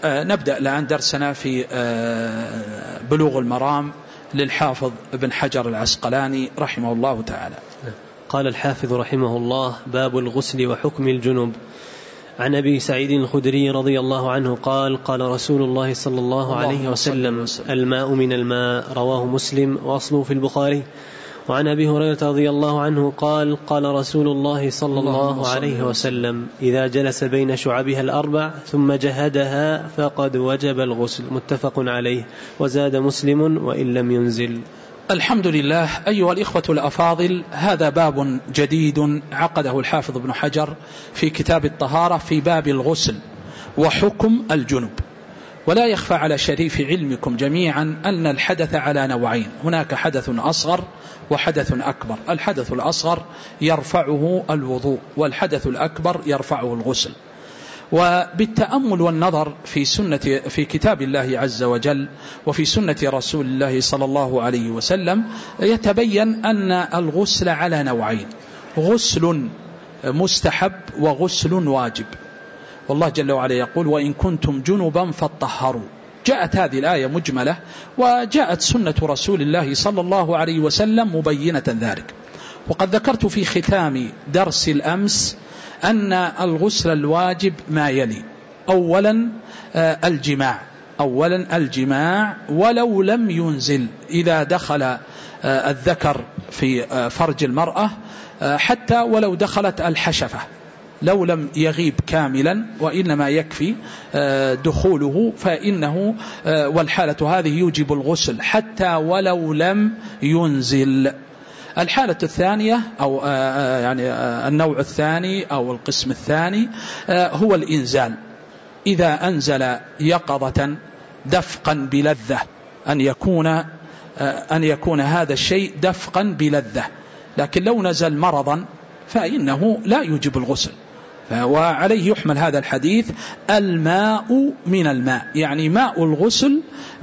نبدأ الآن درسنا في بلوغ المرام للحافظ ابن حجر العسقلاني رحمه الله تعالى. قال الحافظ رحمه الله: باب الغسل وحكم الجنب. عن أبي سعيد الخدري رضي الله عنه قال: قال رسول الله صلى الله عليه وسلم: الماء من الماء. رواه مسلم وأصله في البخاري. وعن أبي هريرة رضي الله عنه قال: قال رسول الله صلى الله عليه وسلم: إذا جلس بين شعبها الأربع ثم جهدها فقد وجب الغسل. متفق عليه. وزاد مسلم: وإن لم ينزل. الحمد لله. أيها الإخوة الأفاضل، هذا باب جديد عقده الحافظ ابن حجر في كتاب الطهارة في باب الغسل وحكم الجنب. ولا يخفى على شريف علمكم جميعا أن الحدث على نوعين: هناك حدث أصغر وحدث أكبر. الحدث الأصغر يرفعه الوضوء، والحدث الأكبر يرفعه الغسل. وبالتأمل والنظر في كتاب الله عز وجل وفي سنة رسول الله صلى الله عليه وسلم يتبين أن الغسل على نوعين: غسل مستحب وغسل واجب. والله جل وعلا يقول: وإن كنتم جنبا فاطهروا. جاءت هذه الآية مجملة، وجاءت سنة رسول الله صلى الله عليه وسلم مبينة ذلك. وقد ذكرت في ختام درس الأمس أن الغسل الواجب ما يلي: أولا الجماع ولو لم ينزل، إذا دخل الذكر في فرج المرأة حتى ولو دخلت الحشفة، لو لم يغيب كاملا وإنما يكفي دخوله فإنه والحالة هذه يوجب الغسل حتى ولو لم ينزل. الحالة الثانية أو يعني النوع الثاني أو القسم الثاني هو الإنزال. إذا أنزل يقظة دفقا بلذة، أن يكون هذا الشيء دفقا بلذة. لكن لو نزل مرضا فإنه لا يوجب الغسل. وعليه يحمل هذا الحديث: الماء من الماء، يعني ماء الغسل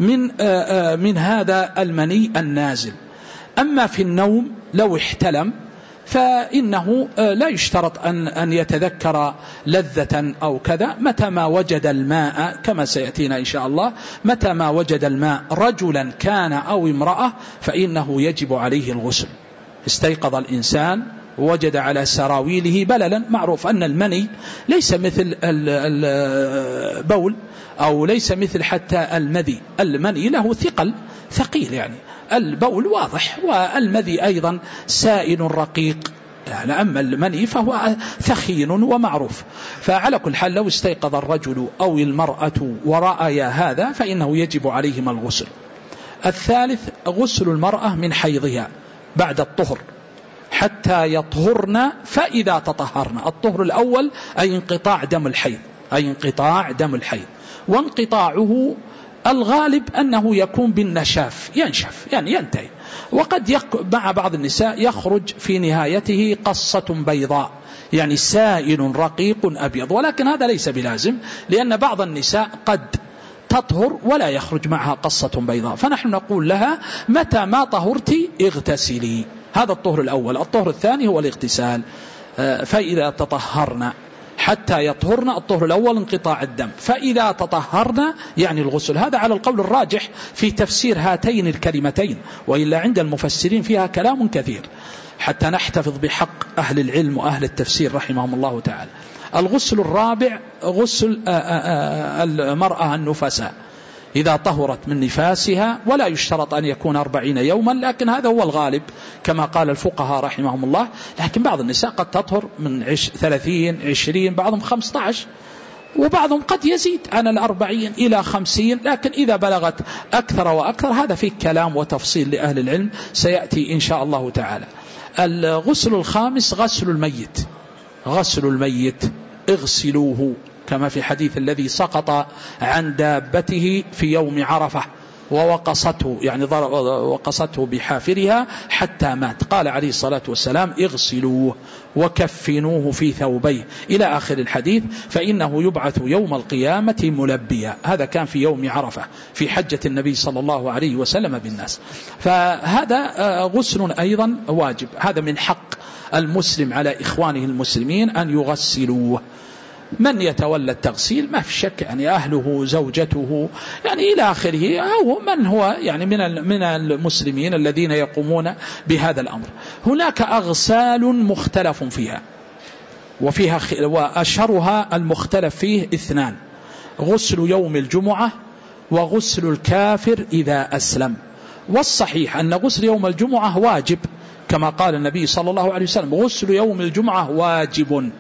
من هذا المني النازل. أما في النوم لو احتلم فإنه لا يشترط أن يتذكر لذة أو كذا، متى ما وجد الماء كما سيأتينا إن شاء الله، متى ما وجد الماء رجلا كان أو امرأة فإنه يجب عليه الغسل. استيقظ الإنسان ووجد على سراويله بللا، معروف أن المني ليس مثل البول أو ليس مثل حتى المذي. المني له ثقيل، يعني البول واضح، والمذي أيضا سائل رقيق، يعني أما المني فهو ثخين ومعروف. فعلى كل حال لو استيقظ الرجل أو المرأة ورأى هذا فإنه يجب عليهما الغسل. الثالث غسل المرأة من حيضها بعد الطهر حتى يطهرن فإذا تطهرن. الطهر الأول أي انقطاع دم الحيض، وانقطاعه الغالب أنه يكون بالنشاف، ينشف يعني ينتهي. وقد مع بعض النساء يخرج في نهايته قصة بيضاء، يعني سائل رقيق أبيض، ولكن هذا ليس بلازم، لأن بعض النساء قد تطهر ولا يخرج معها قصة بيضاء، فنحن نقول لها: متى ما طهرت اغتسلي. هذا الطهر الأول. الطهر الثاني هو الاغتسال. فإذا تطهرنا حتى يطهرنا، الطهر الأول انقطاع الدم، فإذا تطهرنا يعني الغسل. هذا على القول الراجح في تفسير هاتين الكلمتين، وإلا عند المفسرين فيها كلام كثير حتى نحتفظ بحق أهل العلم وأهل التفسير رحمهم الله تعالى. الغسل الرابع غسل المرأة النفساء إذا طهرت من نفاسها، ولا يشترط أن يكون 40 يوما، لكن هذا هو الغالب كما قال الفقهاء رحمهم الله. لكن بعض النساء قد تطهر من 30 20، بعضهم 15، وبعضهم قد يزيد عن 40 إلى 50. لكن إذا بلغت أكثر وأكثر هذا فيه كلام وتفصيل لأهل العلم سيأتي إن شاء الله تعالى. الغسل الخامس غسل الميت اغسلوه، كما في حديث الذي سقط عن دابته في يوم عرفة ووقصته، يعني وقصته بحافرها حتى مات. قال عليه الصلاة والسلام: اغسلوه وكفنوه في ثوبيه، إلى آخر الحديث، فإنه يبعث يوم القيامة ملبيا. هذا كان في يوم عرفة في حجة النبي صلى الله عليه وسلم بالناس. فهذا غسل أيضا واجب، هذا من حق المسلم على إخوانه المسلمين أن يغسلوه. من يتولى التغسيل ما في شك يعني أهله زوجته يعني إلى آخره، أو من هو يعني من المسلمين الذين يقومون بهذا الأمر. هناك أغسال مختلف فيها، وأشهرها المختلف فيه 2: غسل يوم الجمعة وغسل الكافر إذا أسلم. والصحيح أن غسل يوم الجمعة واجب، كما قال النبي صلى الله عليه وسلم: غسل يوم الجمعة واجب،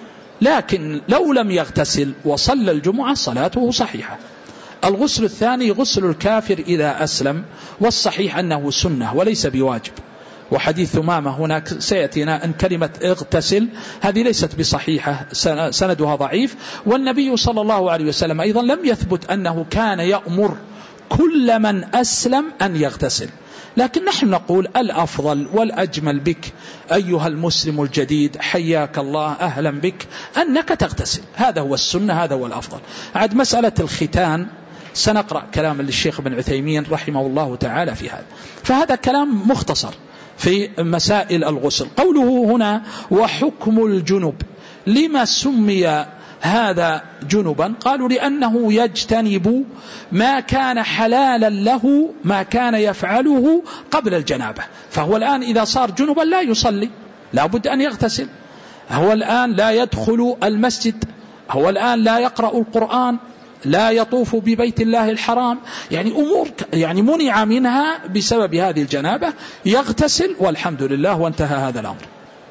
لكن لو لم يغتسل وصلى الجمعة صلاته صحيحة. الغسل الثاني غسل الكافر إذا أسلم، والصحيح أنه سنة وليس بواجب. وحديث ثمامة هناك سيأتينا أن كلمة اغتسل هذه ليست بصحيحة، سندها ضعيف. والنبي صلى الله عليه وسلم أيضا لم يثبت أنه كان يأمر كل من أسلم أن يغتسل، لكن نحن نقول الأفضل والأجمل بك أيها المسلم الجديد، حياك الله، أهلا بك، أنك تغتسل. هذا هو السنة، هذا هو الأفضل. عاد مسألة الختان سنقرأ كلام للشيخ بن عثيمين رحمه الله تعالى في هذا، فهذا كلام مختصر في مسائل الغسل. قوله هنا وحكم الجنب، لما سمي هذا جنبا؟ قالوا لأنه يجتنب ما كان حلالا له، ما كان يفعله قبل الجنابة. فهو الآن إذا صار جنبا لا يصلي، لا بد أن يغتسل. هو الآن لا يدخل المسجد، هو الآن لا يقرأ القرآن، لا يطوف ببيت الله الحرام، يعني أمور يعني منع منها بسبب هذه الجنابة، يغتسل والحمد لله وانتهى هذا الأمر.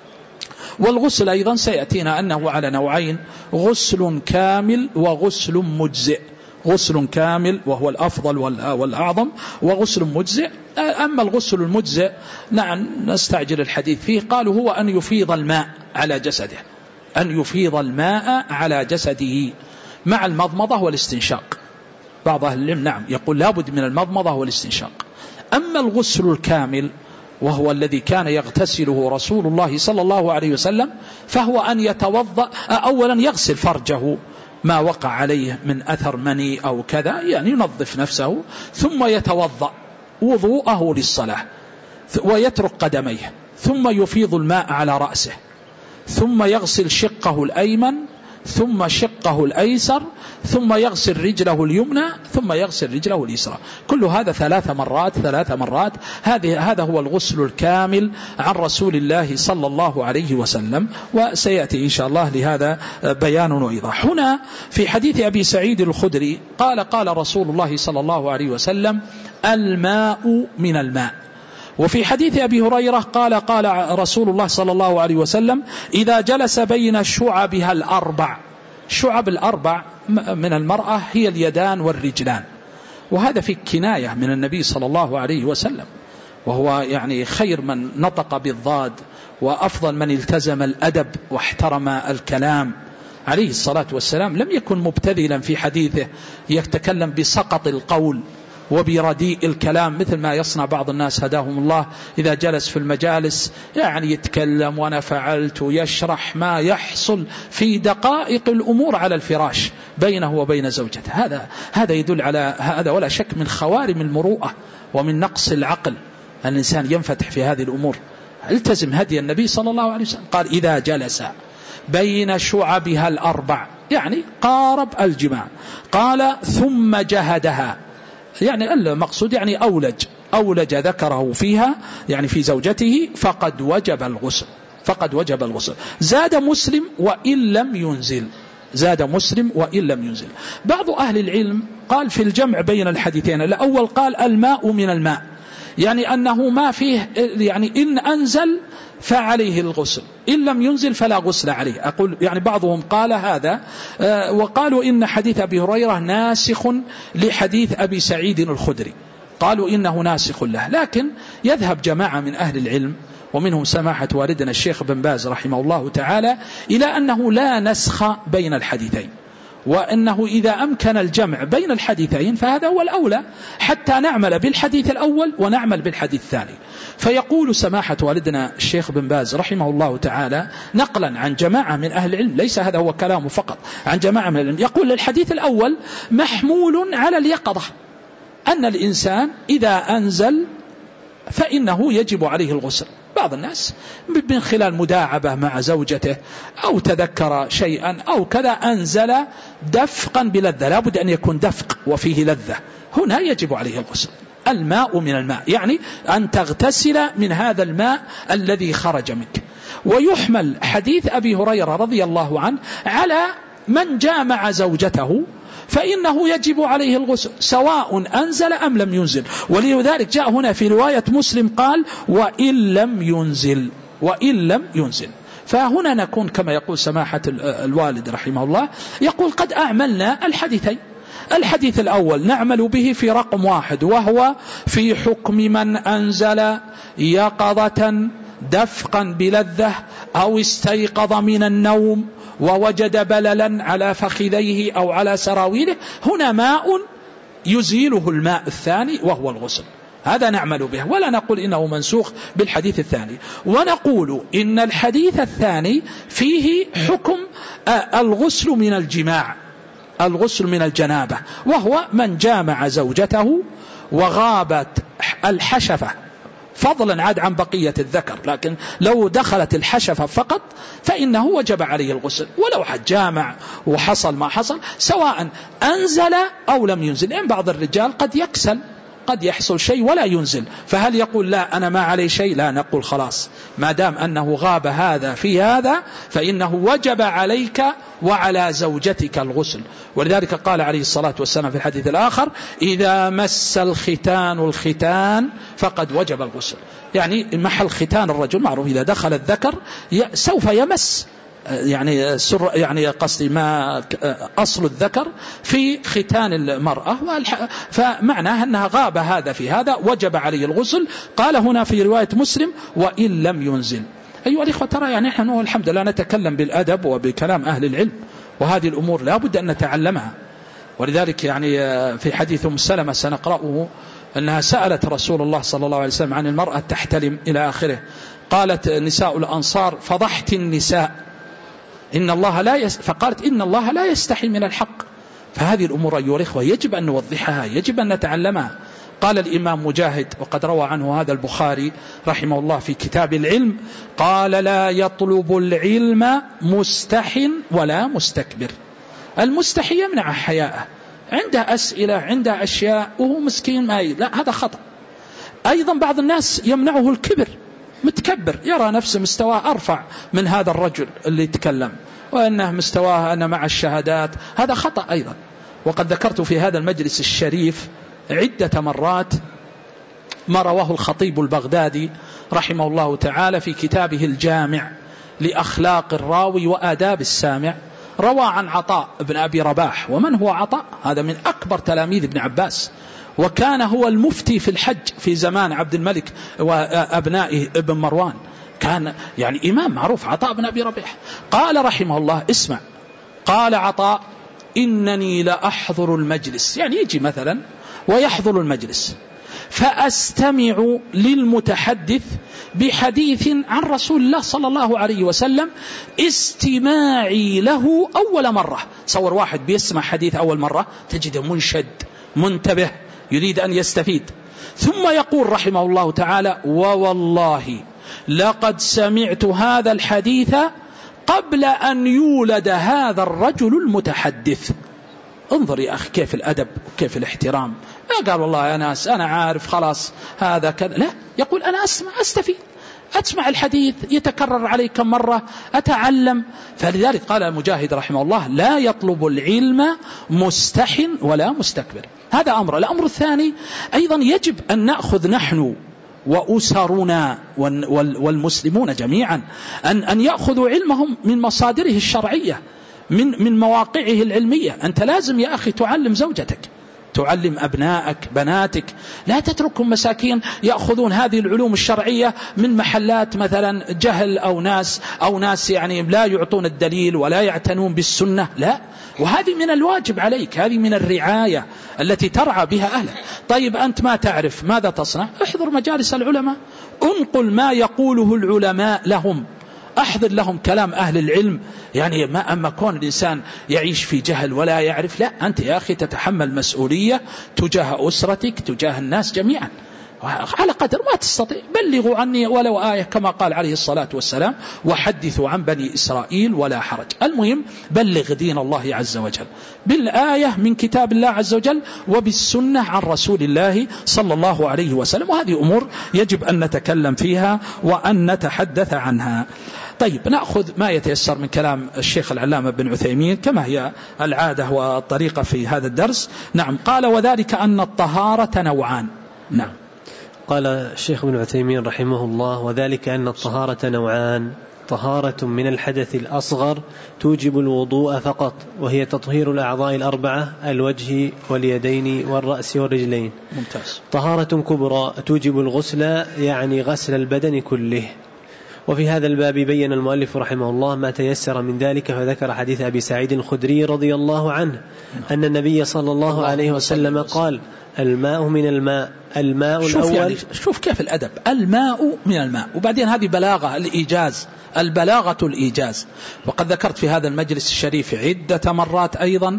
والغسل أيضا سيأتينا أنه على نوعين: غسل كامل وغسل مجزئ. غسل كامل وهو الأفضل والأعظم، وغسل مجزئ. أما الغسل المجزئ نعم نستعجل الحديث فيه، قالوا هو أن يفيض الماء على جسده، أن يفيض الماء على جسده مع المضمضة والاستنشاق. بعض أهل العلم نعم يقول لابد من المضمضة والاستنشاق. أما الغسل الكامل وهو الذي كان يغتسله رسول الله صلى الله عليه وسلم، فهو أن يتوضأ أولا، يغسل فرجه ما وقع عليه من أثر مني أو كذا، يعني ينظف نفسه، ثم يتوضأ وضوءه للصلاة ويترك قدميه، ثم يفيض الماء على رأسه، ثم يغسل شقه الأيمن، ثم شقه الأيسر، ثم يغسل رجله اليمنى، ثم يغسل رجله اليسرى. كل هذا 3 مرات. هذا هو الغسل الكامل عن رسول الله صلى الله عليه وسلم، وسيأتي إن شاء الله لهذا بيان وإيضاح. هنا في حديث أبي سعيد الخدري قال رسول الله صلى الله عليه وسلم: الماء من الماء. وفي حديث أبي هريرة قال رسول الله صلى الله عليه وسلم: إذا جلس بين شعبها الأربع. شعب الأربع من المرأة هي اليدان والرجلان، وهذا في كناية من النبي صلى الله عليه وسلم، وهو يعني خير من نطق بالضاد، وأفضل من التزم الأدب واحترم الكلام عليه الصلاة والسلام. لم يكن مبتذلا في حديثه يتكلم بسقط القول وبرديء الكلام مثل ما يصنع بعض الناس هداهم الله، إذا جلس في المجالس يعني يتكلم وأنا فعلت، ويشرح ما يحصل في دقائق الأمور على الفراش بينه وبين زوجته. هذا يدل على هذا ولا شك من خوارم المروءة ومن نقص العقل. الإنسان ينفتح في هذه الأمور. التزم هدي النبي صلى الله عليه وسلم، قال: إذا جلس بين شعبها الأربع، يعني قارب الجماع. قال: ثم جهدها، يعني المقصود يعني أولج ذكره فيها، يعني في زوجته، فقد وجب الغسل. زاد مسلم وإن لم ينزل. بعض أهل العلم قال في الجمع بين الحديثين، الأول قال الماء من الماء، يعني أنه ما فيه، يعني إن أنزل فعليه الغسل، إن لم ينزل فلا غسل عليه. أقول يعني بعضهم قال هذا، وقالوا إن حديث أبي هريرة ناسخ لحديث أبي سعيد الخدري، قالوا إنه ناسخ له. لكن يذهب جماعة من أهل العلم ومنهم سماحة والدنا الشيخ بن باز رحمه الله تعالى إلى أنه لا نسخ بين الحديثين، وأنه إذا أمكن الجمع بين الحديثين فهذا هو الأولى، حتى نعمل بالحديث الأول ونعمل بالحديث الثاني. فيقول سماحة والدنا الشيخ بن باز رحمه الله تعالى نقلا عن جماعة من أهل العلم، ليس هذا هو كلامه فقط، عن جماعة من العلم، يقول الحديث الأول محمول على اليقظة، أن الإنسان إذا أنزل فإنه يجب عليه الغسل، بعض الناس من خلال مداعبة مع زوجته أو تذكر شيئا أو كذا أنزل دفقا بلذة، لا بد أن يكون دفق وفيه لذة، هنا يجب عليه الغسل. الماء من الماء يعني أن تغتسل من هذا الماء الذي خرج منك. ويحمل حديث أبي هريرة رضي الله عنه على من جامع زوجته فإنه يجب عليه الغسل سواء أنزل أم لم ينزل. ولذلك جاء هنا في رواية مسلم قال وإن لم ينزل. فهنا نكون كما يقول سماحة الوالد رحمه الله، يقول قد أعملنا الحديثين. الحديث الأول نعمل به في رقم 1 وهو في حكم من أنزل يقظة دفقا بلذة أو استيقظ من النوم ووجد بللا على فخذيه أو على سراويله، هنا ماء يزيله الماء الثاني وهو الغسل، هذا نعمل به، ولا نقول إنه منسوخ بالحديث الثاني. ونقول إن الحديث الثاني فيه حكم الغسل من الجماع، الغسل من الجنابة، وهو من جامع زوجته وغابت الحشفة فضلا عاد عن بقية الذكر، لكن لو دخلت الحشفة فقط فإنه وجب عليه الغسل، ولو حد جامع وحصل ما حصل سواء أنزل أو لم ينزل. لأن بعض الرجال قد يكسل، قد يحصل شيء ولا ينزل، فهل يقول لا أنا ما عليه شيء؟ لا، نقول خلاص ما دام أنه غاب هذا في هذا فإنه وجب عليك وعلى زوجتك الغسل. ولذلك قال عليه الصلاة والسلام في الحديث الآخر إذا مس الختان فقد وجب الغسل، يعني محل ختان الرجل معروف، إذا دخل الذكر سوف يمس، يعني قصدي ما أصل الذكر في ختان المرأة، فمعناها أنها غاب هذا في هذا وجب عليه الغسل. قال هنا في رواية مسلم وإن لم ينزل. أيها الإخوة ترى يعني نحن الحمد لله نتكلم بالأدب وبكلام أهل العلم، وهذه الأمور لا بد أن نتعلمها. ولذلك يعني في حديث أم سلمة سنقرأه أنها سألت رسول الله صلى الله عليه وسلم عن المرأة تحتلم إلى آخره، قالت نساء الأنصار فضحت النساء فقالت إن الله لا يستحي من الحق. فهذه الأمور أيها الإخوة يجب أن نوضحها، يجب أن نتعلمها. قال الإمام مجاهد وقد روى عنه هذا البخاري رحمه الله في كتاب العلم، قال لا يطلب العلم مستح ولا مستكبر. المستحي يمنع حياءه، عنده أسئلة عنده أشياء وهو مسكين ما لا، هذا خطأ. أيضا بعض الناس يمنعه الكبر، متكبر يرى نفسه مستواه أرفع من هذا الرجل اللي يتكلم، وأنه مستواه أنا مع الشهادات، هذا خطأ أيضا. وقد ذكرت في هذا المجلس الشريف عدة مرات ما رواه الخطيب البغدادي رحمه الله تعالى في كتابه الجامع لأخلاق الراوي وآداب السامع. روى عن عطاء بن أبي رباح، ومن هو عطاء؟ هذا من أكبر تلاميذ ابن عباس، وكان هو المفتي في الحج في زمان عبد الملك وأبنائه ابن مروان، كان يعني إمام معروف عطاء بن أبي رباح. قال رحمه الله اسمع، قال عطاء إنني لأحضر المجلس، يعني يجي مثلا ويحضر المجلس فأستمع للمتحدث بحديث عن رسول الله صلى الله عليه وسلم استماعي له أول مرة. تصور واحد بيسمع حديث أول مرة تجده منشد منتبه يريد أن يستفيد، ثم يقول رحمه الله تعالى ووالله لقد سمعت هذا الحديث قبل أن يولد هذا الرجل المتحدث. انظر يا أخي كيف الأدب وكيف الاحترام. ما قال والله أنا عارف خلاص هذا كذا، لا، يقول أنا أسمع أستفيد، أسمع الحديث يتكرر علي كم مرة أتعلم. فلذلك قال مجاهد رحمه الله لا يطلب العلم مستح ولا مستكبر. هذا أمر. الأمر الثاني أيضا يجب أن نأخذ نحن وأسرنا والمسلمون جميعا أن يأخذوا علمهم من مصادره الشرعية، من مواقعه العلمية. أنت لازم يا أخي تعلم زوجتك، تعلم أبنائك بناتك، لا تتركهم مساكين يأخذون هذه العلوم الشرعية من محلات مثلا جهل أو ناس يعني لا يعطون الدليل ولا يعتنون بالسنة، لا. وهذه من الواجب عليك، هذه من الرعاية التي ترعى بها أهلك. طيب أنت ما تعرف ماذا تصنع؟ احضر مجالس العلماء، انقل ما يقوله العلماء لهم، أحضر لهم كلام أهل العلم. يعني ما أما كون الإنسان يعيش في جهل ولا يعرف، لا، أنت يا أخي تتحمل مسؤولية تجاه أسرتك تجاه الناس جميعا. على قدر ما تستطيع. بلغوا عني ولو آية كما قال عليه الصلاة والسلام وحدثوا عن بني إسرائيل ولا حرج. المهم بلغ دين الله عز وجل بالآية من كتاب الله عز وجل وبالسنة عن رسول الله صلى الله عليه وسلم، وهذه أمور يجب أن نتكلم فيها وأن نتحدث عنها. طيب نأخذ ما يتيسر من كلام الشيخ العلامة بن عثيمين كما هي العادة والطريقة في هذا الدرس. نعم. قال وذلك أن الطهارة نوعان. نعم. قال الشيخ بن عثيمين رحمه الله وذلك أن الطهارة نوعان: طهارة من الحدث الأصغر توجب الوضوء فقط، وهي تطهير الأعضاء الأربعة: الوجه واليدين والرأس والرجلين. ممتاز. طهارة كبرى توجب الغسل، يعني غسل البدن كله. وفي هذا الباب بين المؤلف رحمه الله ما تيسر من ذلك، فذكر حديث أبي سعيد الخدري رضي الله عنه أن النبي صلى الله عليه وسلم قال: الماء من الماء، الماء الأول. يعني شوف كيف الأدب، الماء من الماء، وبعدين هذه بلاغة الإيجاز، البلاغة الإيجاز. وقد ذكرت في هذا المجلس الشريف عدة مرات أيضا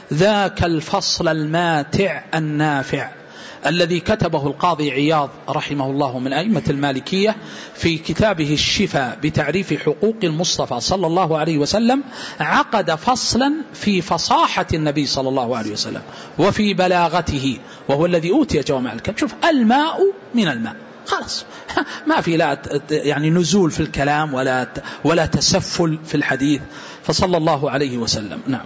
ذاك الفصل الماتع النافع الذي كتبه القاضي عياض رحمه الله من أئمة المالكية في كتابه الشفاء بتعريف حقوق المصطفى صلى الله عليه وسلم. عقد فصلا في فصاحة النبي صلى الله عليه وسلم وفي بلاغته، وهو الذي أوتي جوامع الكلم. شوف، الماء من الماء، خلاص ما في لا يعني نزول في الكلام ولا تسفل في الحديث، فصلى الله عليه وسلم. نعم.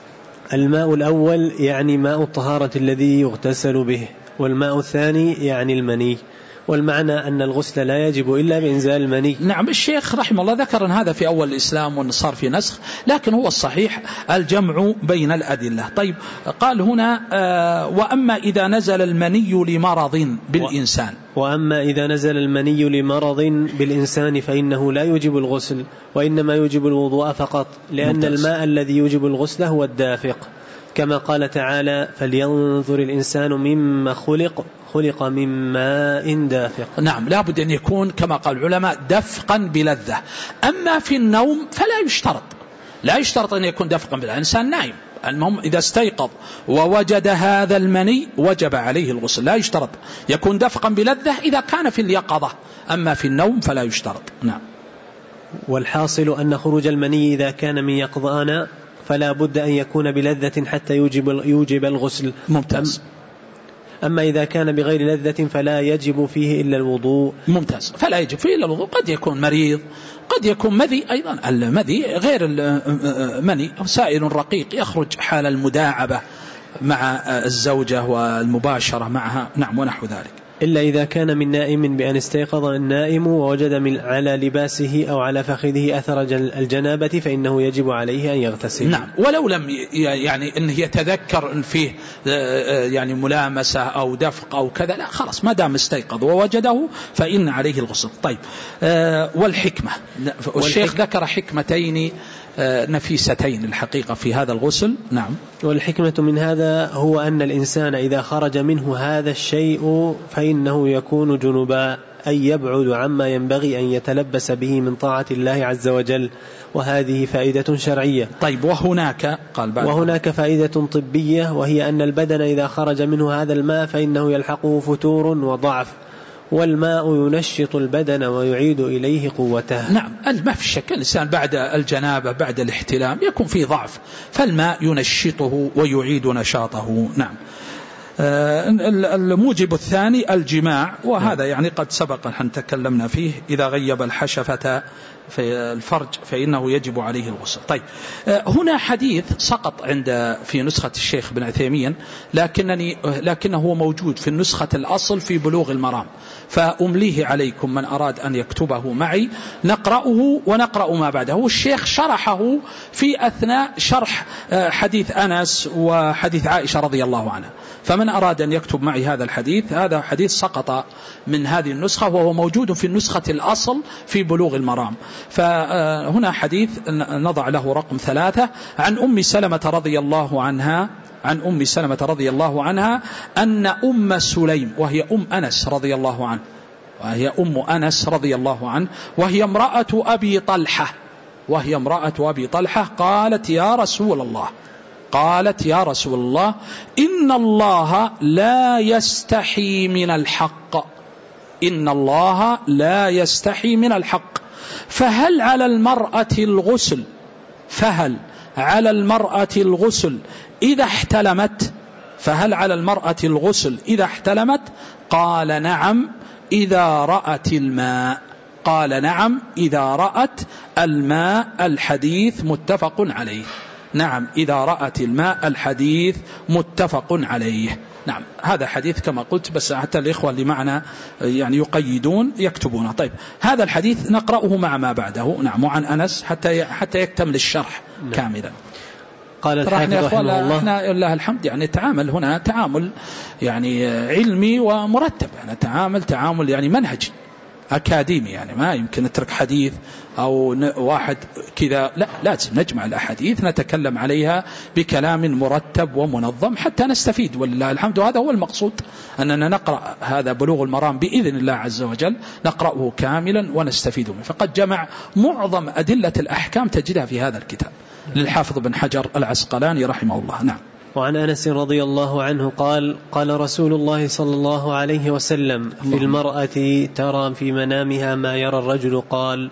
الماء الأول يعني ماء الطهارة الذي يغتسل به، والماء الثاني يعني المني، والمعنى أن الغسل لا يجب إلا بإنزال المني. نعم. الشيخ رحمه الله ذكر أن هذا في أول الإسلام وأن صار في نسخ، لكن هو الصحيح الجمع بين الأدلة. طيب قال هنا وأما إذا نزل المني لمرض بالإنسان، وأما إذا نزل المني لمرض بالإنسان فإنه لا يوجب الغسل، وإنما يوجب الوضوء فقط، لأن ممتاز. الماء الذي يوجب الغسل هو الدافق، كما قال تعالى: فلينظر الإنسان مما خلق من ماء دافق. نعم. لابد أن يكون كما قال العلماء دفقا بلذة. أما في النوم فلا يشترط أن يكون دفقا بلذة. الإنسان نايم، المهم إذا استيقظ ووجد هذا المني وجب عليه الغسل، لا يشترط يكون دفقا بلذة إذا كان في اليقظة، أما في النوم فلا يشترط. نعم. والحاصل أن خروج المني إذا كان من يقظان فلا بد أن يكون بلذة حتى يوجب الغسل. ممتاز. أما إذا كان بغير لذة فلا يجب فيه إلا الوضوء. ممتاز. فلا يجب فيه إلا الوضوء. قد يكون مريض، قد يكون مذي أيضا. المذي غير المني سائل رقيق يخرج حال المداعبة مع الزوجة والمباشرة معها. نعم. ونحو ذلك. إلا إذا كان من نائم بأن استيقظ النائم ووجد على لباسه أو على فخذه أثر الجنابة فإنه يجب عليه أن يغتسل. نعم. ولو لم يعني أنه يتذكر أن فيه يعني ملامسة أو دفق أو كذا، لا خلاص ما دام استيقظ ووجده فإن عليه الغسل. طيب والحكمة، والشيخ ذكر حكمتين نفيستين الحقيقة في هذا الغسل. نعم. والحكمة من هذا هو أن الإنسان إذا خرج منه هذا الشيء فإنه يكون جنبا، أي يبعد عما ينبغي أن يتلبس به من طاعة الله عز وجل، وهذه فائدة شرعية. طيب وهناك فائدة طبية، وهي أن البدن إذا خرج منه هذا الماء فإنه يلحقه فتور وضعف، والماء ينشط البدن ويعيد إليه قوته. نعم. ما في شك الإنسان بعد الجنابة بعد الاحتلام يكون فيه ضعف، فالماء ينشطه ويعيد نشاطه. نعم. الموجب الثاني الجماع، وهذا يعني قد سبق أن تكلمنا فيه. إذا غيب الحشفة في الفرج فإنه يجب عليه الغسل. طيب هنا حديث سقط في نسخة الشيخ بن عثيمين، لكنه هو موجود في النسخة الأصل في بلوغ المرام، فأمليه عليكم من أراد أن يكتبه معي نقرأه ونقرأ ما بعده. والشيخ شرحه في أثناء شرح حديث أنس وحديث عائشة رضي الله عنها، فمن أراد أن يكتب معي هذا الحديث، هذا حديث سقط من هذه النسخة وهو موجود في النسخة الأصل في بلوغ المرام. فهنا حديث نضع له رقم 3 عن أم سلمة رضي الله عنها أن أم سليم وهي أم أنس رضي الله عنه وهي امرأة أبي طلحة قالت يا رسول الله إن الله لا يستحي من الحق. إن الله لا يستحي من الحق. فهل على المرأة الغسل إذا احتلمت؟ فهل على المرأة الغسل إذا احتلمت؟ قال نعم إذا رأت الماء. قال نعم إذا رأت الماء. الحديث متفق عليه. نعم إذا رأت الماء. الحديث متفق عليه. نعم هذا حديث كما قلت، بس حتى الإخوة اللي معنا يعني يقيدون يكتبونه. طيب هذا الحديث نقرأه مع ما بعده. نعم وعن أنس حتى يكتمل الشرح كاملا. قال الحافظ رحمه الله احنا لله الحمد يعني تعامل هنا تعامل يعني علمي ومرتب، يعني تعامل يعني منهجي أكاديمي، يعني ما يمكن نترك حديث أو واحد كذا، لا، لازم نجمع الأحاديث نتكلم عليها بكلام مرتب ومنظم حتى نستفيد ولله الحمد. وهذا هو المقصود، أننا نقرأ هذا بلوغ المرام بإذن الله عز وجل، نقرأه كاملا ونستفيد منه. فقد جمع معظم أدلة الأحكام تجدها في هذا الكتاب للحافظ بن حجر العسقلاني رحمه الله. نعم. وعن أنس رضي الله عنه قال قال رسول الله صلى الله عليه وسلم في المرأة ترى في منامها ما يرى الرجل قال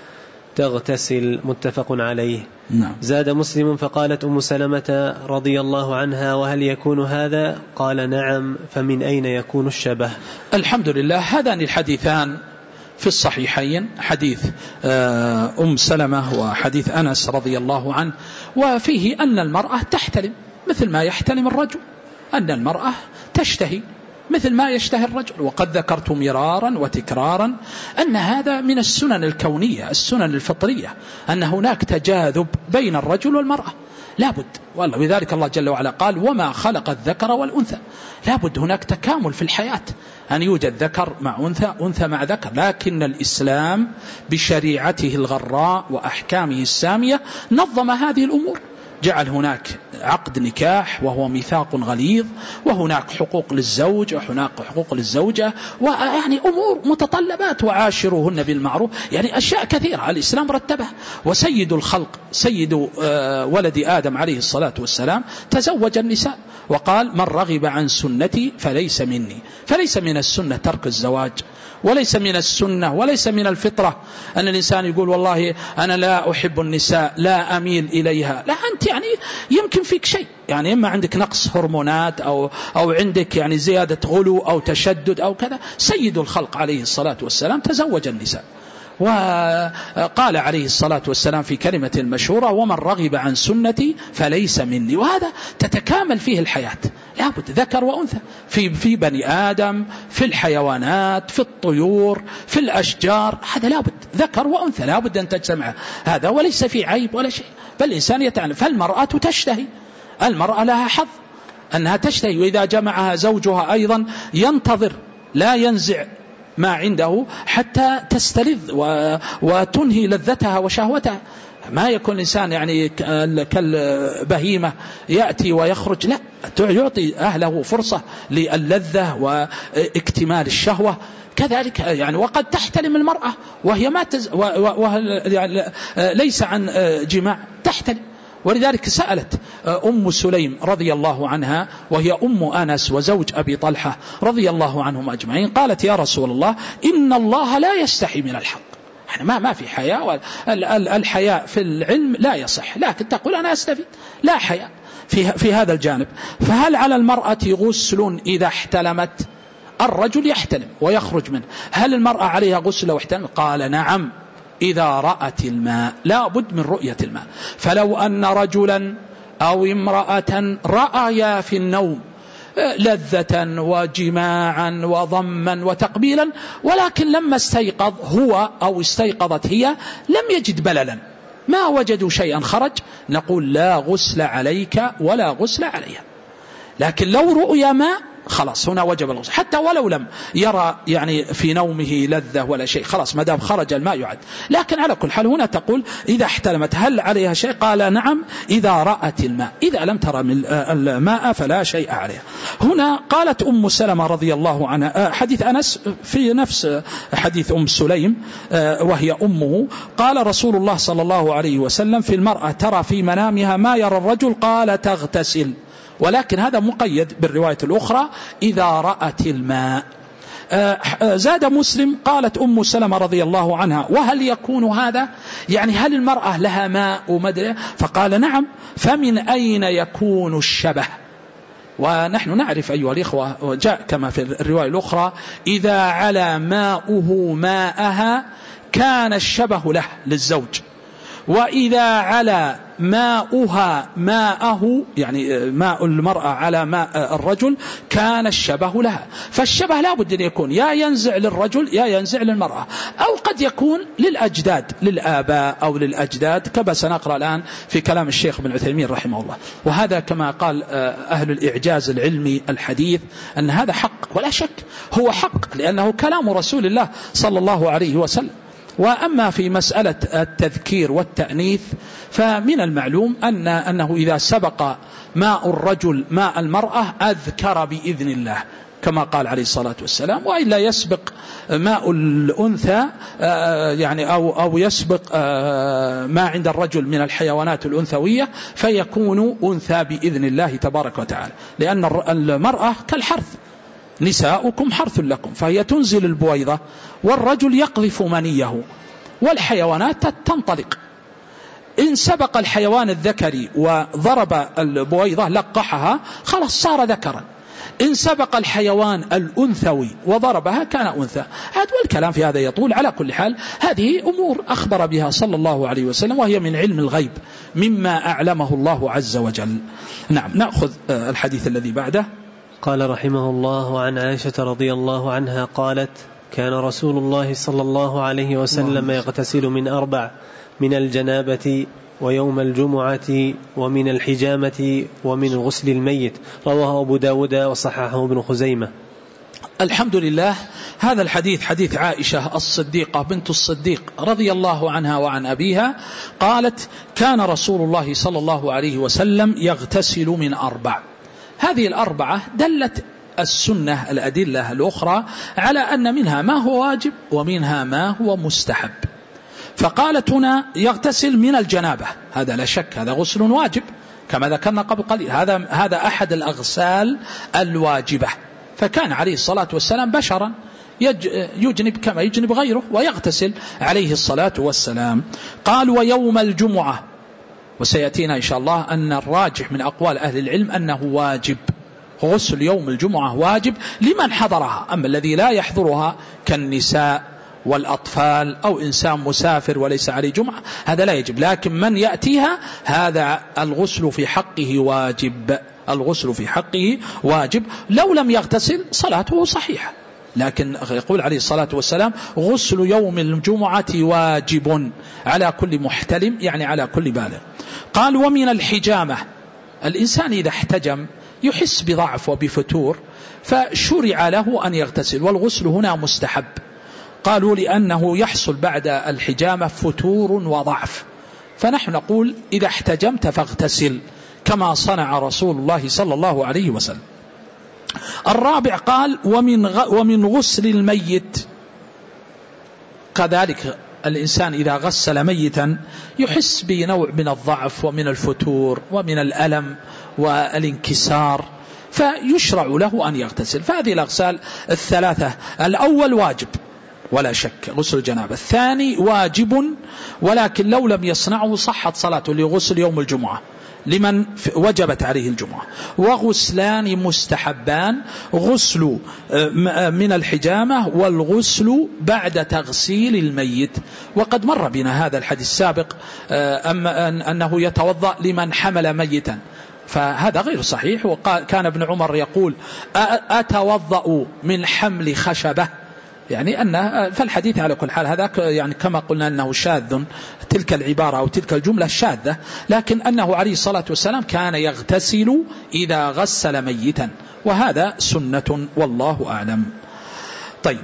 تغتسل. متفق عليه. نعم. زاد مسلم فقالت أم سلمة رضي الله عنها وهل يكون هذا؟ قال نعم. فمن أين يكون الشبه؟ الحمد لله هذان الحديثان في الصحيحين، حديث أم سلمة وحديث أنس رضي الله عنه، وفيه أن المرأة تحتلم مثل ما يحتلم الرجل، أن المرأة تشتهي مثل ما يشتهي الرجل. وقد ذكرت مرارا وتكرارا أن هذا من السنن الكونية، السنن الفطرية، أن هناك تجاذب بين الرجل والمرأة لابد، والله لذلك الله جل وعلا قال وما خلق الذكر والأنثى. لابد هناك تكامل في الحياة، أن يوجد ذكر مع أنثى، أنثى مع ذكر. لكن الإسلام بشريعته الغراء وأحكامه السامية نظم هذه الأمور، جعل هناك عقد نكاح وهو ميثاق غليظ، وهناك حقوق للزوج وهناك حقوق للزوجة، ويعني أمور متطلبات، وعاشروهن بالمعروف، يعني أشياء كثيرة الإسلام رتبها. وسيد الخلق سيد ولد آدم عليه الصلاة والسلام تزوج النساء، وقال من رغب عن سنتي فليس مني. فليس من السنة ترك الزواج، وليس من السنة وليس من الفطرة أن الإنسان يقول والله أنا لا أحب النساء لا أميل إليها. لا، أنت يعني يمكن فيك شيء، يعني إما عندك نقص هرمونات أو عندك يعني زيادة غلو أو تشدد أو كذا. سيد الخلق عليه الصلاة والسلام تزوج النساء، وقال عليه الصلاة والسلام في كلمة المشهورة ومن رغب عن سنتي فليس مني. وهذا تتكامل فيه الحياة، لابد ذكر وأنثى في بني آدم، في الحيوانات، في الطيور، في الأشجار، هذا لابد ذكر وأنثى، لابد أن تجتمع هذا، وليس في عيب ولا شيء، بل الإنسان يتعلم. فالمرأة تشتهي، المرأة لها حظ أنها تشتهي، وإذا جمعها زوجها أيضا ينتظر لا ينزع ما عنده حتى تستلذ وتنهي لذتها وشهوتها. ما يكون الإنسان يعني كالبهيمة يأتي ويخرج، لا، يعطي أهله فرصة للذة واكتمال الشهوة. كذلك يعني وقد تحتلم المرأة وهي يعني ليس عن جماع، تحتلم. ولذلك سألت أم سليم رضي الله عنها وهي أم أنس وزوج أبي طلحة رضي الله عنهم أجمعين، قالت يا رسول الله إن الله لا يستحي من الحق. يعني ما في حياء، الحياء في العلم لا يصح، لكن تقول أنا أستفيد، لا حياء في هذا الجانب. فهل على المرأة غسل إذا احتلمت؟ الرجل يحتلم ويخرج منه، هل المرأة عليها غسل واحتلم؟ قال نعم إذا رأت الماء، لا بد من رؤية الماء. فلو أن رجلا أو امرأة رأيا في النوم لذة وجماعا وضما وتقبيلا، ولكن لما استيقظ هو أو استيقظت هي لم يجد بللا، ما وجدوا شيئا خرج، نقول لا غسل عليك ولا غسل عليها. لكن لو رؤيا ماء خلاص هنا وجب الغسل، حتى ولو لم يرى يعني في نومه لذة ولا شيء، خلاص ما دام خرج الماء يعد. لكن على كل حال هنا تقول إذا احتلمت هل عليها شيء؟ قال نعم إذا رأت الماء، إذا لم ترى الماء فلا شيء عليها. هنا قالت أم سلمة رضي الله عنها، حديث أنس في نفس حديث أم سليم وهي أمه، قال رسول الله صلى الله عليه وسلم في المرأة ترى في منامها ما يرى الرجل قال تغتسل، ولكن هذا مقيد بالرواية الأخرى إذا رأت الماء. زاد مسلم قالت أم سلمة رضي الله عنها: وهل يكون هذا؟ يعني هل المرأة لها ماء ومدري؟ فقال: نعم. فمن أين يكون الشبه؟ ونحن نعرف أيها الإخوة، وجاء كما في الرواية الأخرى: إذا على ماؤه ماءها كان الشبه له للزوج، وإذا على ماؤها ماءه، يعني ماء المرأة على ماء الرجل، كان الشبه لها. فالشبه لا بد أن يكون يا ينزع للرجل يا ينزع للمرأة، أو قد يكون للأجداد، للآباء أو للأجداد، كما سنقرأ الآن في كلام الشيخ بن عثيمين رحمه الله. وهذا كما قال أهل الإعجاز العلمي الحديث أن هذا حق، ولا شك هو حق، لأنه كلام رسول الله صلى الله عليه وسلم. وأما في مسألة التذكير والتأنيث فمن المعلوم أنه إذا سبق ماء الرجل ماء المرأة أذكر بإذن الله كما قال عليه الصلاة والسلام، وإلا يسبق ماء الأنثى يعني أو يسبق ما عند الرجل من الحيوانات الأنثوية فيكون أنثى بإذن الله تبارك وتعالى، لأن المرأة كالحرث، نساؤكم حرث لكم، فهي تنزل البويضة والرجل يقذف منيه والحيوانات تنطلق. إن سبق الحيوان الذكري وضرب البويضة لقحها خلاص صار ذكرا، إن سبق الحيوان الأنثوي وضربها كان أنثى. هذا والكلام في هذا يطول. على كل حال هذه أمور أخبر بها صلى الله عليه وسلم، وهي من علم الغيب مما أعلمه الله عز وجل. نعم، نأخذ الحديث الذي بعده. قال رحمه الله: عن عائشة رضي الله عنها قالت: كان رسول الله صلى الله عليه وسلم يغتسل من 4: من الجنابة، ويوم الجمعة، ومن الحجامة، ومن غسل الميت. رواه أبو داود وصححه ابن خزيمة. الحمد لله. هذا الحديث حديث عائشة الصديقة بنت الصديق رضي الله عنها وعن أبيها، قالت: كان رسول الله صلى الله عليه وسلم يغتسل من 4. هذه 4 دلت السنة الأدلة الأخرى على أن منها ما هو واجب ومنها ما هو مستحب. فقالت هنا يغتسل من الجنابة، هذا لا شك هذا غسل واجب كما ذكرنا قبل قليل، هذا أحد الأغسال الواجبة. فكان عليه الصلاة والسلام بشرا يجنب كما يجنب غيره ويغتسل عليه الصلاة والسلام. قال: ويوم الجمعة، وسيأتينا إن شاء الله أن الراجح من أقوال أهل العلم أنه واجب، غسل يوم الجمعة واجب لمن حضرها، أما الذي لا يحضرها كالنساء والأطفال أو إنسان مسافر وليس عليه جمعة هذا لا يجب، لكن من يأتيها هذا الغسل في حقه واجب، الغسل في حقه واجب. لو لم يغتسل صلاته صحيحة، لكن يقول عليه الصلاة والسلام: غسل يوم الجمعة واجب على كل محتلم، يعني على كل بالغ. قال: ومن الحجامة، الإنسان إذا احتجم يحس بضعف وبفتور فشرع له أن يغتسل، والغسل هنا مستحب. قالوا لأنه يحصل بعد الحجامة فتور وضعف، فنحن نقول إذا احتجمت فاغتسل كما صنع رسول الله صلى الله عليه وسلم. الرابع قال: ومن غسل الميت، كذلك الإنسان إذا غسل ميتا يحس بنوع من الضعف ومن الفتور ومن الألم والانكسار، فيشرع له أن يغتسل. فهذه الأغسال 3: الأول واجب ولا شك غسل الجنابة، الثاني واجب ولكن لو لم يصنعه صحت صلاته لغسل يوم الجمعة لمن وجبت عليه الجمعة. وغسلان مستحبان: غسل من الحجامة والغسل بعد تغسيل الميت. وقد مر بنا هذا الحديث السابق أنه يتوضأ لمن حمل ميتا، فهذا غير صحيح. وكان ابن عمر يقول: أتوضأ من حمل خشبة، يعني أن فالحديث على كل حال هذا يعني كما قلنا أنه شاذ، تلك العبارة أو تلك الجملة شاذة، لكن أنه عليه الصلاة والسلام كان يغتسل إذا غسل ميتا، وهذا سنة والله أعلم. طيب،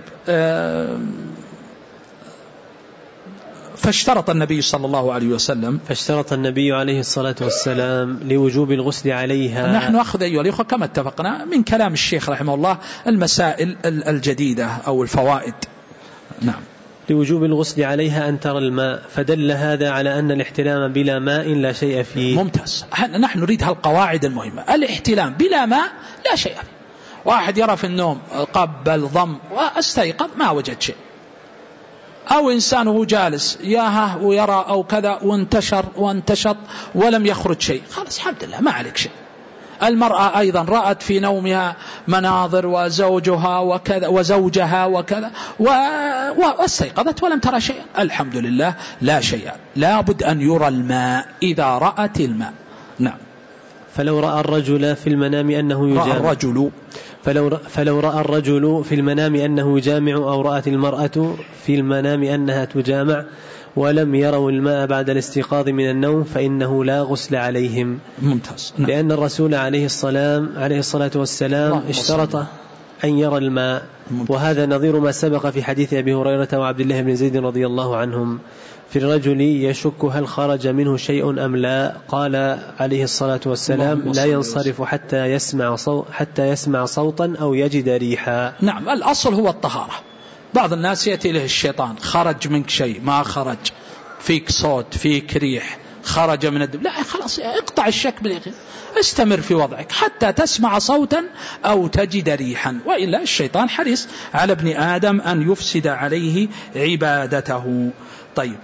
فاشترط النبي صلى الله عليه وسلم فاشترط النبي عليه الصلاة والسلام لوجوب الغسل عليها. نحن أخذ أيها الأخوة كما اتفقنا من كلام الشيخ رحمه الله المسائل الجديدة أو الفوائد. نعم. لوجوب الغسل عليها أن ترى الماء، فدل هذا على أن الاحتلام بلا ماء لا شيء فيه. ممتاز. نحن نريد هالقواعد المهمة. الاحتلام بلا ماء لا شيء فيه، واحد يرى في النوم قبل ضم واستيقظ ما وجد شيء، أو إنسان هو جالس ياها ويرى أو كذا وانتشط ولم يخرج شيء، خلاص الحمد لله ما عليك شيء. المرأة أيضا رأت في نومها مناظر وزوجها وكذا واستيقظت ولم ترى شيئا، الحمد لله لا شيء. لا بد أن يرى الماء إذا رأت الماء. نعم. فلو رأى الرجل في المنام أنه يجامع فلو رأى الرجل في المنام أنه يجامع، أو رأت المرأة في المنام أنها تجامع ولم يروا الماء بعد الاستيقاظ من النوم فإنه لا غسل عليهم. ممتاز. لأن الرسول عليه الصلاة والسلام اشترط أن يرى الماء. وهذا نظير ما سبق في حديث أبي هريرة وعبد الله بن زيد رضي الله عنهم في الرجل يشك هل خرج منه شيء أم لا، قال عليه الصلاة والسلام لا ينصرف حتى يسمع صوتا أو يجد ريحا. نعم، الأصل هو الطهارة. بعض الناس يأتي له الشيطان، خرج منك شيء، ما خرج، فيك صوت، فيك ريح، خرج من الدم، لا خلاص اقطع الشك باليقين، استمر في وضعك حتى تسمع صوتا أو تجد ريحا، وإلا الشيطان حريص على ابن آدم أن يفسد عليه عبادته. طيب،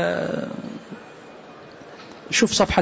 شوف صفحة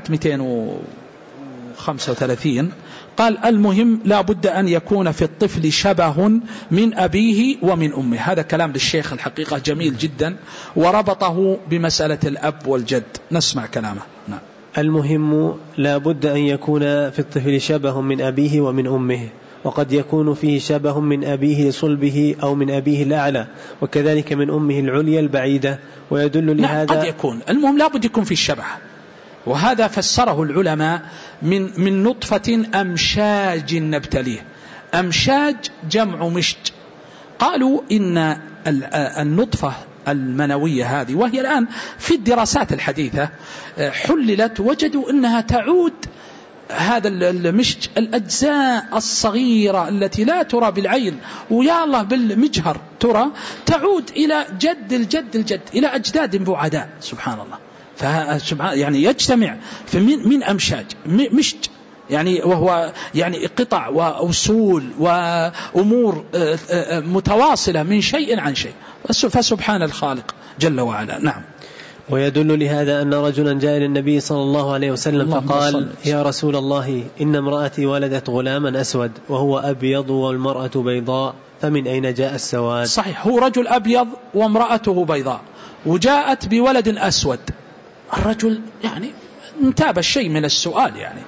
235. قال المهم لا بد أن يكون في الطفل شبه من أبيه ومن أمه. هذا كلام للشيخ الحقيقة جميل جدا، وربطه بمسألة الأب والجد. نسمع كلامه. نعم. المهم لا بد أن يكون في الطفل شبه من أبيه ومن أمه، وقد يكون فيه شبه من أبيه لصلبه أو من أبيه الأعلى، وكذلك من أمه العليا البعيدة، ويدل لهذا. قد يكون، المهم لا بد يكون في الشبه، وهذا فسره العلماء من نطفة أمشاج نبتليه. أمشاج جمع مشج. قالوا إن النطفة المنوية هذه، وهي الآن في الدراسات الحديثة حللت، وجدوا أنها تعود هذا المشج الأجزاء الصغيرة التي لا ترى بالعين ويا الله بالمجهر ترى، تعود إلى جد الجد إلى أجداد بعداء. سبحان الله. يعني يجتمع من أمشاج مشج، يعني وهو يعني قطع وأصول وأمور متواصلة من شيء عن شيء، فسبحان الخالق جل وعلا. نعم. ويدل لهذا أن رجلا جاء إلى النبي صلى الله عليه وسلم فقال يا رسول الله إن امرأتي ولدت غلاما أسود وهو أبيض والمرأة بيضاء، فمن أين جاء السواد؟ صحيح، هو رجل أبيض وامرأته بيضاء وجاءت بولد أسود. الرجل يعني انتاب الشيء من السؤال، يعني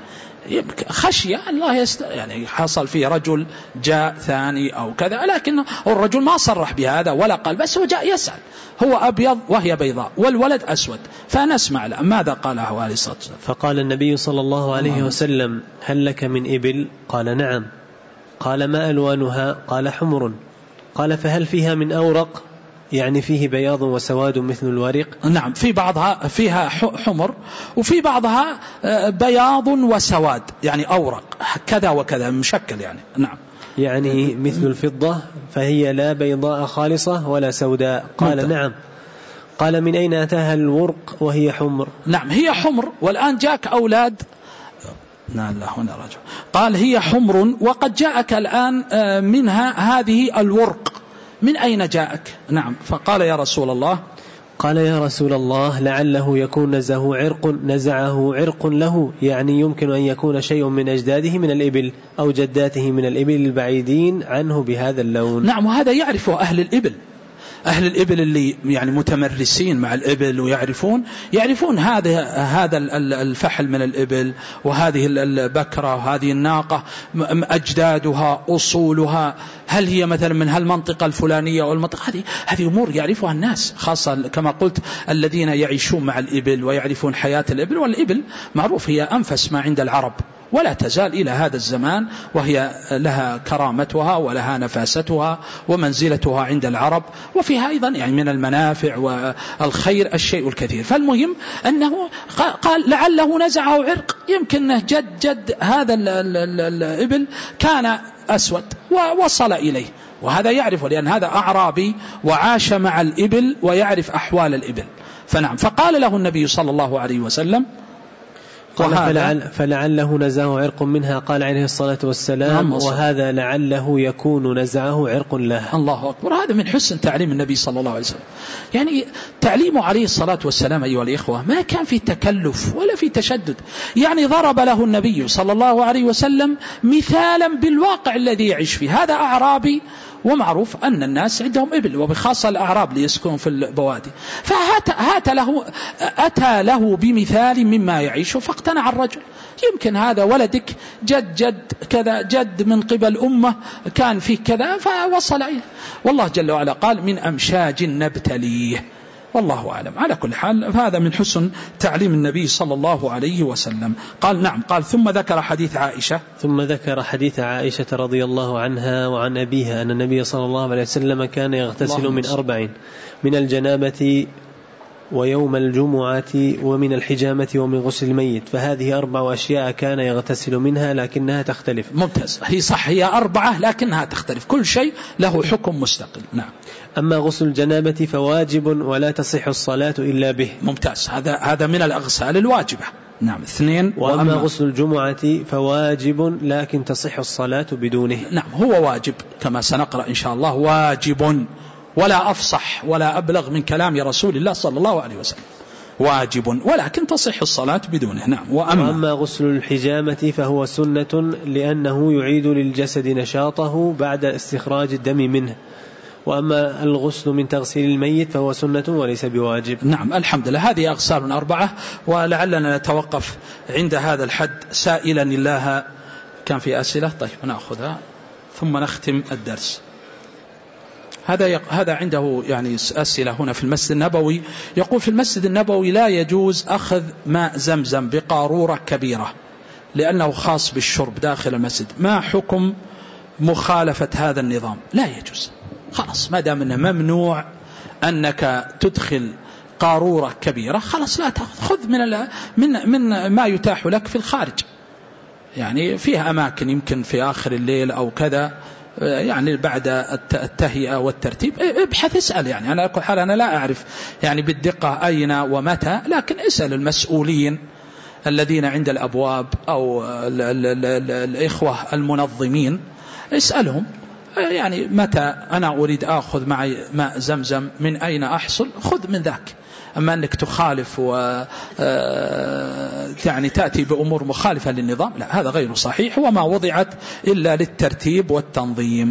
خشية الله يعني حصل فيه رجل جاء ثاني أو كذا، لكن الرجل ما صرح بهذا ولا قال، بس هو جاء يسأل، هو أبيض وهي بيضاء والولد أسود. فنسمع ماذا قاله عليه الصلاة والسلام. فقال النبي صلى الله عليه وسلم هل لك من إبل؟ قال نعم. قال ما ألوانها؟ قال حمر. قال فهل فيها من أورق؟ يعني فيه بياض وسواد مثل الورق؟ نعم، في بعضها فيها حمر وفي بعضها بياض وسواد، يعني أورق كذا وكذا مشكل يعني. نعم. يعني مثل الفضة، فهي لا بيضاء خالصة ولا سوداء؟ قال نعم. قال من أين أتاها الورق وهي حمر؟ نعم، هي حمر، والآن جاك أولاد. نعم، لا هنا رجل قال هي حمر وقد جاءك الآن منها هذه الورق، من أين جاءك؟ نعم. فقال يا رسول الله، قال يا رسول الله لعله يكون نزعه عرق له، يعني يمكن أن يكون شيء من أجداده من الإبل أو جداته من الإبل البعيدين عنه بهذا اللون. نعم، وهذا يعرفه أهل الإبل. أهل الإبل اللي يعني متمرسين مع الإبل ويعرفون هذا الفحل من الإبل، وهذه البكرة وهذه الناقة أجدادها أصولها، هل هي مثلا من هالمنطقة الفلانية أو المنطقة هذه أمور يعرفها الناس، خاصة كما قلت الذين يعيشون مع الإبل ويعرفون حياة الإبل. والإبل معروف هي أنفس ما عند العرب، ولا تزال إلى هذا الزمان وهي لها كرامتها ولها نفاستها ومنزلتها عند العرب، وفيها أيضا يعني من المنافع والخير الشيء الكثير. فالمهم أنه قال لعله نزعه عرق، يمكن جد هذا الإبل كان أسود ووصل إليه، وهذا يعرفه لأن هذا أعرابي وعاش مع الإبل ويعرف أحوال الإبل. فنعم. فقال له النبي صلى الله عليه وسلم فلعله نزعه عرق منها، قال عليه الصلاة والسلام وهذا لعله يكون نزعه عرق لها. الله أكبر. هذا من حسن تعليم النبي صلى الله عليه وسلم، يعني تعليمه عليه الصلاة والسلام أيها الإخوة ما كان في تكلف ولا في تشدد، يعني ضرب له النبي صلى الله عليه وسلم مثالا بالواقع الذي يعيش فيه. هذا أعرابي ومعروف أن الناس عندهم إبل، وبخاصة الأعراب ليسكنون في البوادي، أتى له بمثال مما يعيشه فاقتنع الرجل. يمكن هذا ولدك جد كذا، جد من قبل أمه كان فيه كذا فوصل إليه. والله جل وعلا قال من أمشاج نبتليه، والله أعلم. على كل حال هذا من حسن تعليم النبي صلى الله عليه وسلم. قال نعم. قال ثم ذكر حديث عائشة رضي الله عنها وعن أبيها أن النبي صلى الله عليه وسلم كان يغتسل من 4: من الجنابة ويوم الجمعة ومن الحجامة ومن غسل الميت، فهذه 4 أشياء كان يغتسل منها لكنها تختلف. ممتاز. هي صح، هي 4 لكنها تختلف، كل شيء له حكم مستقل. نعم. أما غسل الجنابة فواجب ولا تصح الصلاة إلا به. ممتاز. هذا من الأغسال الواجبة. نعم. 2. وأما غسل الجمعة فواجب لكن تصح الصلاة بدونه. نعم، هو واجب كما سنقرأ إن شاء الله، واجب، ولا أفصح ولا أبلغ من كلام رسول الله صلى الله عليه وسلم، واجب ولكن تصح الصلاة بدونه. نعم. وأما غسل الحجامة فهو سنة لأنه يعيد للجسد نشاطه بعد استخراج الدم منه، وأما الغسل من تغسيل الميت فهو سنة وليس بواجب. نعم. الحمد لله. هذه أغسال 4، ولعلنا نتوقف عند هذا الحد سائلا الله. كان في أسئلة؟ طيب نأخذها ثم نختم الدرس. هذا عنده يعني أسئلة هنا في المسجد النبوي. يقول في المسجد النبوي لا يجوز أخذ ماء زمزم بقارورة كبيرة لأنه خاص بالشرب داخل المسجد، ما حكم مخالفة هذا النظام؟ لا يجوز، خلاص ما دام أنه ممنوع أنك تدخل قارورة كبيرة، خلاص لا تأخذ، خذ من ما يتاح لك في الخارج. يعني فيه أماكن يمكن في آخر الليل أو كذا، يعني بعد التهيئة والترتيب ابحث، اسأل. يعني أنا أقول حال أنا لا أعرف يعني بالدقة أين ومتى، لكن اسأل المسؤولين الذين عند الأبواب أو الإخوة المنظمين، اسألهم يعني متى أنا أريد أخذ معي ماء زمزم، من أين أحصل، خذ من ذاك. أما أنك تخالف يعني تأتي بأمور مخالفة للنظام، لا، هذا غير صحيح، وما وضعت إلا للترتيب والتنظيم.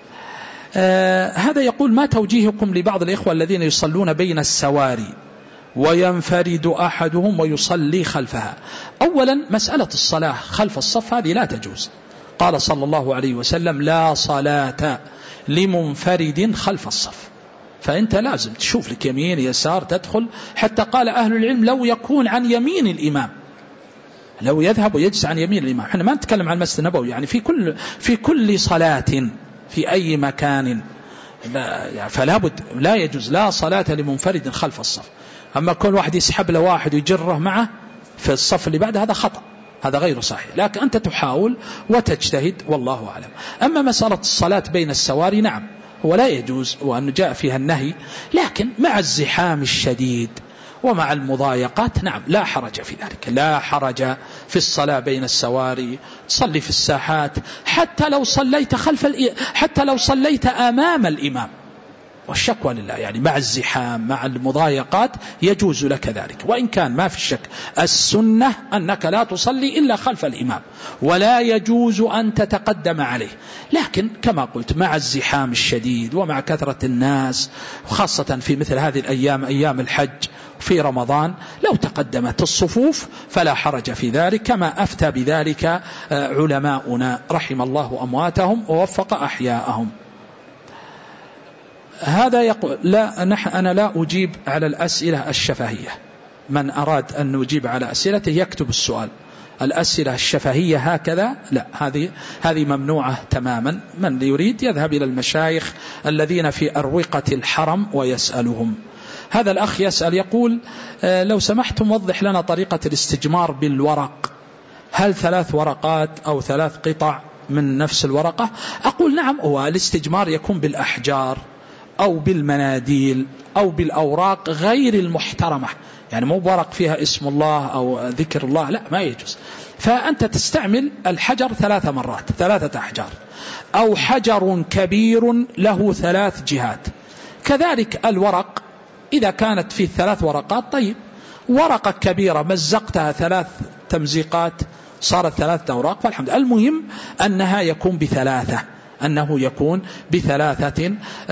هذا يقول ما توجيهكم لبعض الإخوة الذين يصلون بين السواري وينفرد أحدهم ويصلي خلفها؟ أولا مسألة الصلاة خلف الصف هذه لا تجوز. قال صلى الله عليه وسلم لا صلاة لمنفرد خلف الصف، فأنت لازم تشوف لك يمين يسار تدخل. حتى قال أهل العلم لو يكون عن يمين الإمام، لو يذهب ويجلس عن يمين الإمام. احنا ما نتكلم عن المسجد النبوي، يعني في كل صلاة في أي مكان فلا بد، لا يجوز لا صلاة لمنفرد خلف الصف. أما كل واحد يسحب له واحد ويجره معه في الصف اللي بعده هذا خطأ، هذا غير صحيح، لكن أنت تحاول وتجتهد والله أعلم. أما مسألة الصلاة بين السواري نعم هو لا يجوز، وأن جاء فيها النهي، لكن مع الزحام الشديد ومع المضايقات نعم لا حرج في ذلك، لا حرج في الصلاة بين السواري، تصلي في الساحات، حتى لو صليت أمام الإمام، والشكوى لله، يعني مع الزحام مع المضايقات يجوز لك ذلك، وإن كان ما في شك السنة أنك لا تصلي إلا خلف الإمام، ولا يجوز أن تتقدم عليه، لكن كما قلت مع الزحام الشديد ومع كثرة الناس، وخاصة في مثل هذه الأيام أيام الحج في رمضان، لو تقدمت الصفوف فلا حرج في ذلك، كما أفتى بذلك علماؤنا رحم الله أمواتهم ووفق أحياءهم. هذا يقول أنا لا أجيب على الأسئلة الشفهية، من أراد أن نجيب على أسئلته يكتب السؤال. الأسئلة الشفهية هكذا لا، هذه ممنوعة تماما. من يريد يذهب إلى المشايخ الذين في أروقة الحرم ويسألهم. هذا الأخ يسأل يقول لو سمحتم وضح لنا طريقة الاستجمار بالورق، هل 3 ورقات أو 3 قطع من نفس الورقة؟ أقول نعم، هو الاستجمار يكون بالأحجار أو بالمناديل أو بالأوراق غير المحترمة، يعني مو ورق فيها اسم الله أو ذكر الله، لا ما يجوز. فأنت تستعمل الحجر 3 مرات، 3 أحجار، أو حجر كبير له 3 جهات. كذلك الورق إذا كانت فيه 3 ورقات، طيب ورقة كبيرة مزقتها 3 تمزيقات صارت 3 أوراق، فالحمد لله. المهم أنها يكون ب3، أنه يكون ب3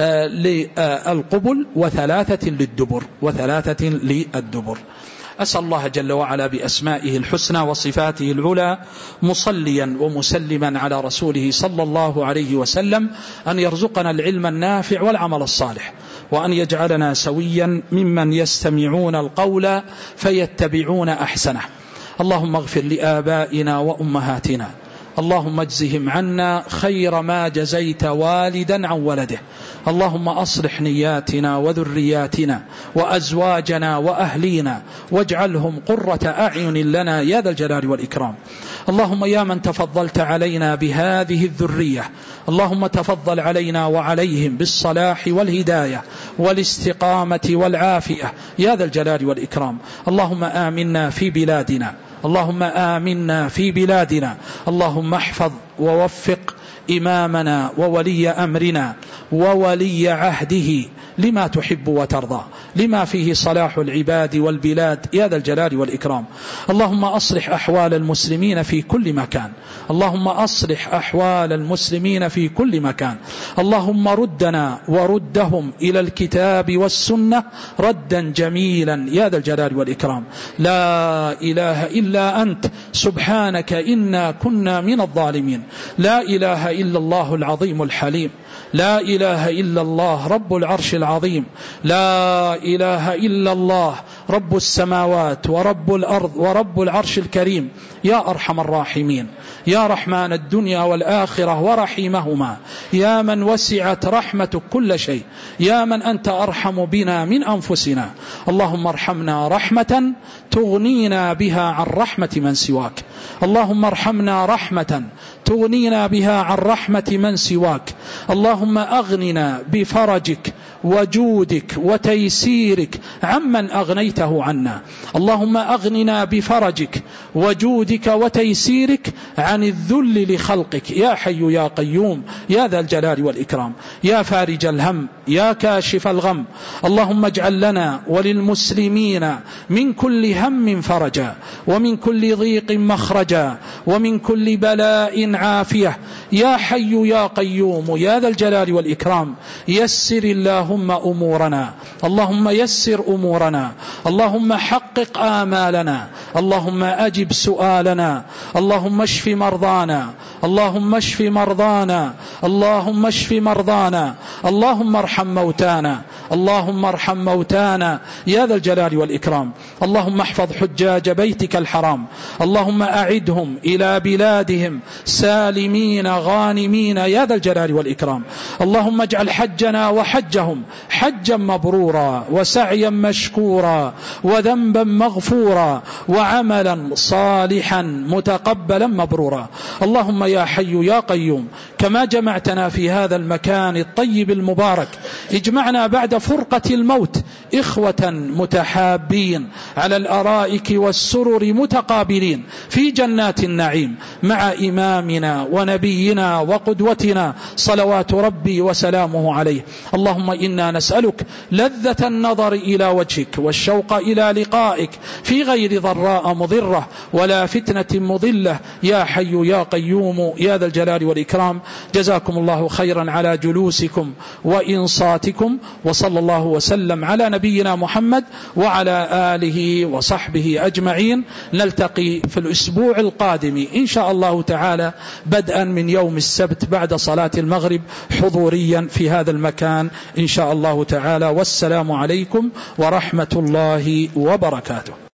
للقبل و3 للدبر، و3 للدبر. أسأل الله جل وعلا بأسمائه الحسنى وصفاته العلى، مصليا ومسلما على رسوله صلى الله عليه وسلم، أن يرزقنا العلم النافع والعمل الصالح، وأن يجعلنا سويا ممن يستمعون القول فيتبعون أحسنه. اللهم اغفر لآبائنا وأمهاتنا، اللهم اجزهم عنا خير ما جزيت والدا عن ولده. اللهم أصلح نياتنا وذرياتنا وأزواجنا وأهلينا، واجعلهم قرة أعين لنا يا ذا الجلال والإكرام. اللهم يا من تفضلت علينا بهذه الذرية، اللهم تفضل علينا وعليهم بالصلاح والهداية والاستقامة والعافية يا ذا الجلال والإكرام. اللهم آمنا في بلادنا، اللهم آمنا في بلادنا. اللهم احفظ ووفق إمامنا وولي أمرنا وولي عهده لما تحب وترضى، لما فيه صلاح العباد والبلاد يا ذا الجلال والإكرام. اللهم أصلح أحوال المسلمين في كل مكان، اللهم أصلح أحوال المسلمين في كل مكان. اللهم ردنا وردهم إلى الكتاب والسنة ردا جميلا يا ذا الجلال والإكرام. لا إله إلا أنت سبحانك إنا كنا من الظالمين. لا إله إلا الله العظيم الحليم، لا إله إلا الله رب العرش العظيم، لا إله إلا الله رب السماوات ورب الأرض ورب العرش الكريم. يا أرحم الراحمين، يا رحمن الدنيا والآخرة ورحيمهما، يا من وسعت رحمتك كل شيء، يا من أنت أرحم بنا من أنفسنا. اللهم ارحمنا رحمة تغنينا بها عن رحمة من سواك، اللهم ارحمنا رحمة تغنينا بها عن رحمة من سواك. اللهم أغننا بفرجك وجودك وتيسيرك عمن أغنيته عنا. اللهم أغننا بفرجك وجودك وتيسيرك عن الذل لخلقك يا حي يا قيوم يا ذا الجلال والإكرام. يا فارج الهم، يا كاشف الغم، اللهم اجعل لنا وللمسلمين من كل هم فرجا، ومن كل ضيق مخرجا، ومن كل بلاء عافية. يا حي يا قيوم يا ذا الجلال والإكرام. يسر اللهم أمورنا، اللهم يسر أمورنا، اللهم حقق آمالنا، اللهم أجب سؤالنا، اللهم اشف مرضانا، اللهم اشف مرضانا، اللهم اشف مرضانا، اللهم ارحم موتانا، اللهم ارحم موتانا يا ذا الجلال والإكرام. اللهم احفظ حجاج بيتك الحرام، اللهم أعدهم إلى بلادهم سالمين غانمين يا ذا الجلال والإكرام. اللهم اجعل حجنا وحجهم حجا مبرورا وسعيا مشكورا وذنبا مغفورا وعملا صالحا متقبلا مبرورا. اللهم يا حي يا قيوم، كما جمعتنا في هذا المكان الطيب المبارك، اجمعنا بعد فرقة الموت إخوة متحابين على الأرائك والسرر متقابلين في جنات النعيم مع إمامنا ونبينا وقدوتنا صلوات ربي وسلامه عليه. اللهم إنا نسألك لذة النظر إلى وجهك والشوق إلى لقائك في غير ضراء مضرة ولا فتنة مضلة يا حي يا قيوم يا ذا الجلال والإكرام. جزاكم الله خيرا على جلوسكم وإنصاتكم، وصلى الله وسلم على نبينا محمد وعلى آله وصحبه أجمعين. نلتقي في الأسبوع القادم إن شاء الله تعالى بدءا من يوم السبت بعد صلاة المغرب حضوريا في هذا المكان إن شاء الله تعالى. والسلام عليكم ورحمة الله وبركاته.